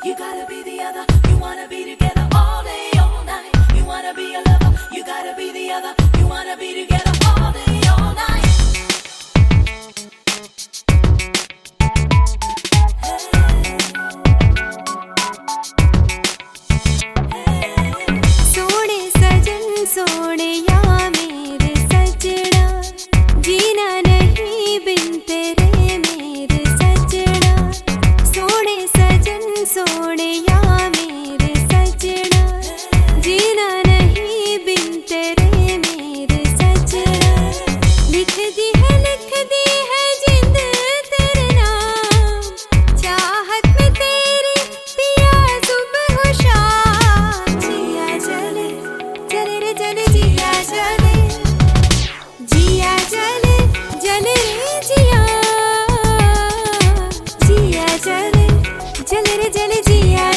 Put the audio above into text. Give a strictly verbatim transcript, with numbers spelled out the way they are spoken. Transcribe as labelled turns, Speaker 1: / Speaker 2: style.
Speaker 1: You gotta be the other. You wanna be together all day, all night. You wanna be a lover. You gotta be the other. You wanna be together all day, all night.
Speaker 2: सोने सजन सोने या मेरे सजना, जीना नहीं बिन तेरे मेरे सजना। सोने सजन सोने या मेरे सजना, जीना नहीं बिन तेरे मेरे सजना। लिख दी है लिख दी है जिंद तेरे नाम, चाहत में तेरी पिया सुबह शाम। जिया जले जले रे जले जिया जले, जिया जले जले रे जिया, जिया जले जले रे जले जिया